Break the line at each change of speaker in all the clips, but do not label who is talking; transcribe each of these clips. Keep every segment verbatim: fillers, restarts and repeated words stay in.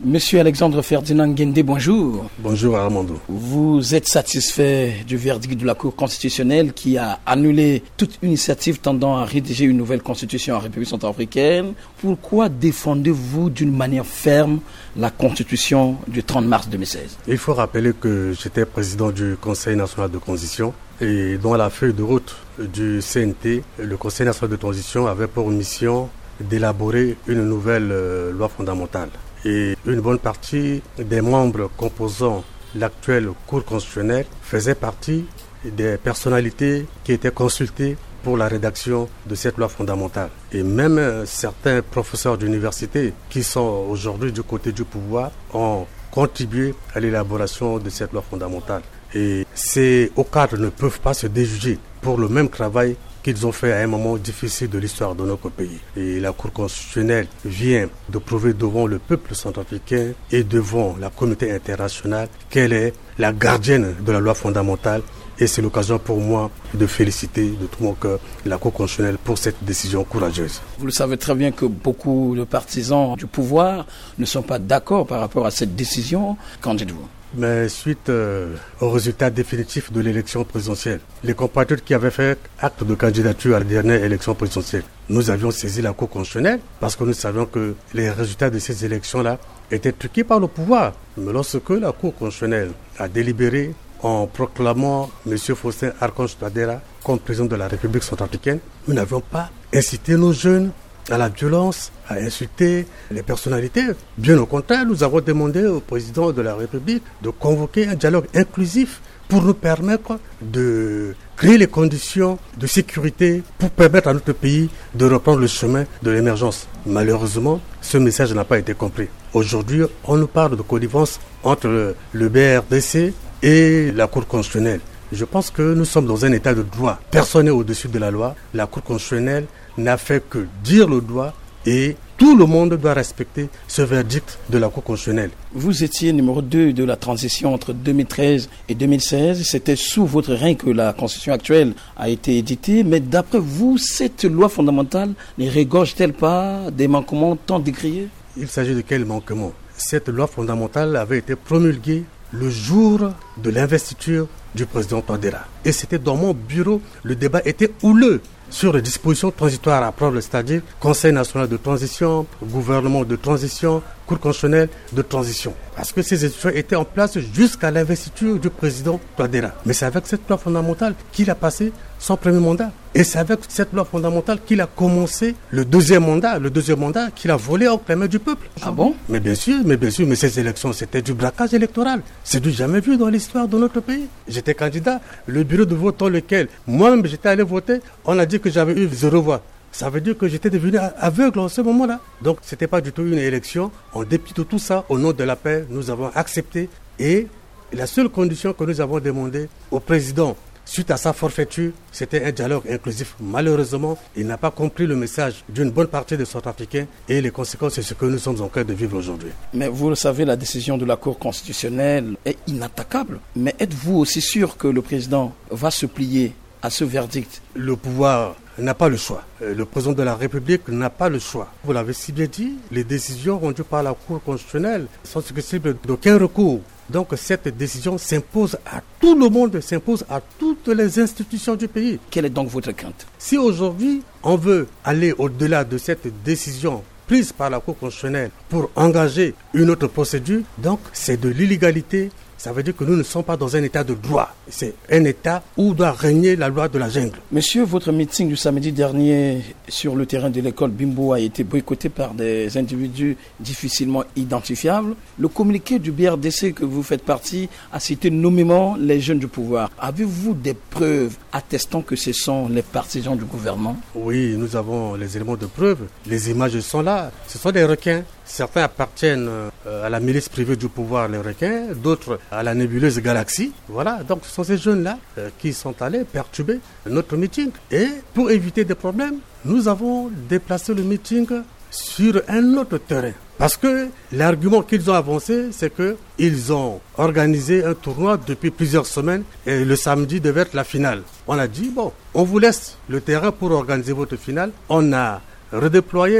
Monsieur Alexandre Ferdinand Guendé, bonjour.
Bonjour Armando.
Vous êtes satisfait du verdict de la Cour constitutionnelle qui a annulé toute initiative tendant à rédiger une nouvelle constitution en République centrafricaine. Pourquoi défendez-vous d'une manière ferme la constitution du trente mars deux mille seize?
Il faut rappeler que j'étais président du Conseil national de transition et dans la feuille de route du C N T, le Conseil national de transition avait pour mission d'élaborer une nouvelle euh, loi fondamentale. Et une bonne partie des membres composant l'actuelle Cour constitutionnelle faisaient partie des personnalités qui étaient consultées pour la rédaction de cette loi fondamentale. Et même euh, certains professeurs d'université qui sont aujourd'hui du côté du pouvoir ont contribué à l'élaboration de cette loi fondamentale. Et ces hauts cadres ne peuvent pas se déjuger pour le même travail qu'ils ont fait à un moment difficile de l'histoire de notre pays. Et la Cour constitutionnelle vient de prouver devant le peuple centrafricain et devant la communauté internationale qu'elle est la gardienne de la loi fondamentale. Et c'est l'occasion pour moi de féliciter de tout mon cœur la Cour constitutionnelle pour cette décision courageuse.
Vous le savez très bien que beaucoup de partisans du pouvoir ne sont pas d'accord par rapport à cette décision. Qu'en dites-vous ?
Mais suite euh, au résultat définitif de l'élection présidentielle, les compatriotes qui avaient fait acte de candidature à la dernière élection présidentielle, nous avions saisi la Cour constitutionnelle parce que nous savions que les résultats de ces élections-là étaient truqués par le pouvoir. Mais lorsque la Cour constitutionnelle a délibéré en proclamant M. Faustin Archange Touadéra comme président de la République centrafricaine, nous n'avions pas incité nos jeunes à la violence, à insulter les personnalités. Bien au contraire, nous avons demandé au président de la République de convoquer un dialogue inclusif pour nous permettre de créer les conditions de sécurité pour permettre à notre pays de reprendre le chemin de l'émergence. Malheureusement, ce message n'a pas été compris. Aujourd'hui, on nous parle de connivence entre le B R D C et la Cour constitutionnelle. Je pense que nous sommes dans un état de droit. Personne n'est au-dessus de la loi. La Cour constitutionnelle n'a fait que dire le droit et tout le monde doit respecter ce verdict de la Cour constitutionnelle.
Vous étiez numéro deux de la transition entre deux mille treize et deux mille seize. C'était sous votre règne que la constitution actuelle a été éditée. Mais d'après vous, cette loi fondamentale ne regorge-t-elle pas des manquements tant décriés?
Il s'agit de quel manquement? Cette loi fondamentale avait été promulguée le jour de l'investiture du président Touadéra. Et c'était dans mon bureau, le débat était houleux sur les dispositions transitoires à prendre, c'est-à-dire Conseil national de transition, gouvernement de transition, Cour constitutionnelle de transition. Parce que ces institutions étaient en place jusqu'à l'investiture du président Touadéra. Mais c'est avec cette loi fondamentale qu'il a passé son premier mandat. Et c'est avec cette loi fondamentale qu'il a commencé le deuxième mandat, le deuxième mandat qu'il a volé au mains du peuple.
Ah bon?
Mais bien sûr, mais bien sûr, mais ces élections, c'était du braquage électoral. C'est du jamais vu dans l'histoire de notre pays. J'étais candidat, le bureau de vote dans lequel moi-même j'étais allé voter, on a dit que j'avais eu zéro voix. Ça veut dire que j'étais devenu aveugle en ce moment-là. Donc, ce n'était pas du tout une élection. En dépit de tout ça, au nom de la paix, nous avons accepté. Et la seule condition que nous avons demandé au président, suite à sa forfaiture, c'était un dialogue inclusif. Malheureusement, il n'a pas compris le message d'une bonne partie des Centrafricains. Et les conséquences, c'est ce que nous sommes en train de vivre aujourd'hui.
Mais vous le savez, la décision de la Cour constitutionnelle est inattaquable. Mais êtes-vous aussi sûr que le président va se plier à ce verdict?
Le pouvoir n'a pas le choix. Le président de la République n'a pas le choix. Vous l'avez si bien dit, les décisions rendues par la Cour constitutionnelle sont susceptibles d'aucun recours. Donc cette décision s'impose à tout le monde, s'impose à toutes les institutions du pays.
Quelle est donc votre crainte?
Si aujourd'hui on veut aller au-delà de cette décision prise par la Cour constitutionnelle pour engager une autre procédure, donc c'est de l'illégalité. Ça veut dire que nous ne sommes pas dans un état de droit. C'est un état où doit régner la loi de la jungle.
Monsieur, votre meeting du samedi dernier sur le terrain de l'école Bimbo a été boycotté par des individus difficilement identifiables. Le communiqué du B R D C que vous faites partie a cité nommément les jeunes du pouvoir. Avez-vous des preuves attestant que ce sont les partisans du gouvernement?
Oui, nous avons les éléments de preuve. Les images sont là. Ce sont des requins. Certains appartiennent à la milice privée du pouvoir, les requins, d'autres à la nébuleuse galaxie. Voilà, donc ce sont ces jeunes-là euh, qui sont allés perturber notre meeting. Et pour éviter des problèmes, nous avons déplacé le meeting sur un autre terrain. Parce que l'argument qu'ils ont avancé, c'est qu'ils ont organisé un tournoi depuis plusieurs semaines et le samedi devait être la finale. On a dit, bon, on vous laisse le terrain pour organiser votre finale. On a redéployé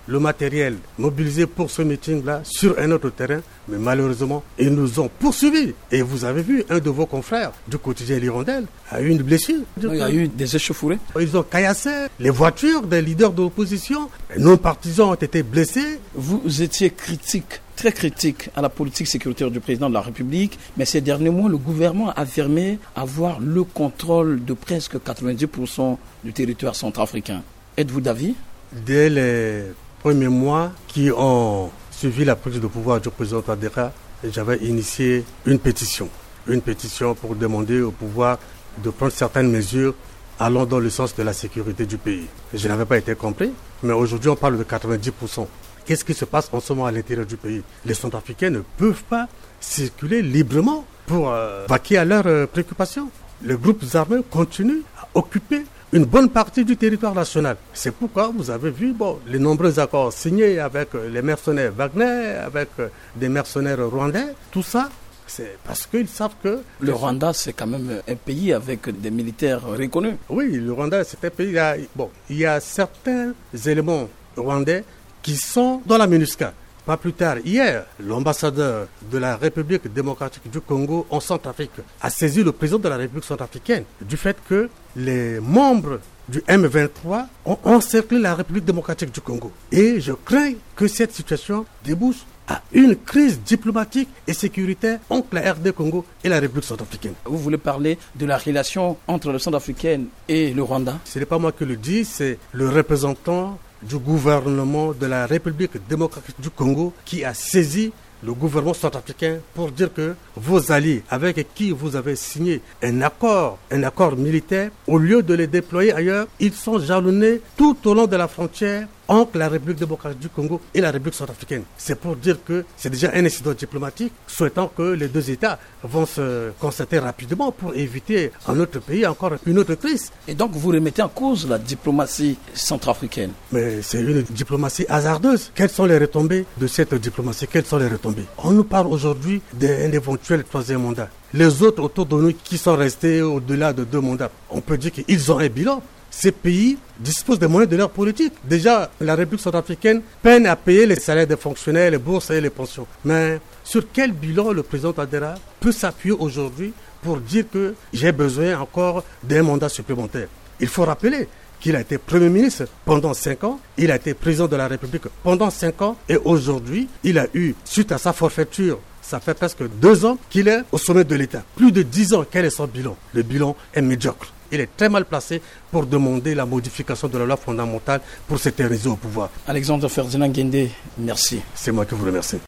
le matériel mobilisé pour ce meeting-là sur un autre terrain, mais malheureusement, ils nous ont poursuivis. Et vous avez vu, un de vos confrères du quotidien L'Hirondelle a eu une blessure.
Il y a eu des échauffourées.
Ils ont caillassé les voitures des leaders de l'opposition. Nos partisans ont été blessés.
Vous étiez critique, très critique à la politique sécuritaire du président de la République, mais ces derniers mois, le gouvernement a affirmé avoir le contrôle de presque quatre-vingt-dix pour cent du territoire centrafricain. Êtes-vous d'avis?
Dès les premiers mois qui ont suivi la prise de pouvoir du président Touadéra, j'avais initié une pétition. Une pétition pour demander au pouvoir de prendre certaines mesures allant dans le sens de la sécurité du pays. Je n'avais pas été compris, mais aujourd'hui on parle de quatre-vingt-dix pour cent. Qu'est-ce qui se passe en ce moment à l'intérieur du pays? Les Centrafricains ne peuvent pas circuler librement pour euh, vaquer à leurs euh, préoccupations. Les groupes armés continuent à occuper une bonne partie du territoire national. C'est pourquoi vous avez vu bon, les nombreux accords signés avec les mercenaires Wagner, avec des mercenaires rwandais. Tout ça, c'est parce qu'ils savent que...
Le Rwanda, c'est quand même un pays avec des militaires reconnus.
Oui, le Rwanda, c'est un pays... Il y a, bon, il y a certains éléments rwandais qui sont dans la MINUSCA. Pas plus tard, hier, l'ambassadeur de la République démocratique du Congo en Centrafrique a saisi le président de la République centrafricaine du fait que les membres du M vingt-trois ont encerclé la République démocratique du Congo. Et je crains que cette situation débouche à une crise diplomatique et sécuritaire entre la R D Congo et la République centrafricaine.
Vous voulez parler de la relation entre le Centrafricain et le Rwanda?
Ce n'est pas moi qui le dis, c'est le représentant du gouvernement de la République démocratique du Congo qui a saisi le gouvernement centrafricain pour dire que vos alliés avec qui vous avez signé un accord, un accord militaire, au lieu de les déployer ailleurs, ils sont jalonnés tout au long de la frontière entre la République démocratique du Congo et la République centrafricaine. C'est pour dire que c'est déjà un incident diplomatique, souhaitant que les deux États vont se concerter rapidement pour éviter en notre pays encore une autre crise.
Et donc vous remettez en cause la diplomatie centrafricaine?
Mais c'est une diplomatie hasardeuse. Quelles sont les retombées de cette diplomatie? Quelles sont les retombées? On nous parle aujourd'hui d'un éventuel troisième mandat. Les autres autour de nous qui sont restés au-delà de deux mandats, on peut dire qu'ils ont un bilan. Ces pays disposent des moyens de leur politique. Déjà, la République centrafricaine peine à payer les salaires des fonctionnaires, les bourses et les pensions. Mais sur quel bilan le président Touadéra peut s'appuyer aujourd'hui pour dire que j'ai besoin encore d'un mandat supplémentaire? Il faut rappeler qu'il a été Premier ministre pendant cinq ans, il a été président de la République pendant cinq ans, et aujourd'hui, il a eu, suite à sa forfaiture, ça fait presque deux ans qu'il est au sommet de l'État. Plus de dix ans, quel est son bilan? Le bilan est médiocre. Il est très mal placé pour demander la modification de la loi fondamentale pour s'éterniser au pouvoir.
Alexandre Ferdinand Guindé, merci.
C'est moi qui vous remercie.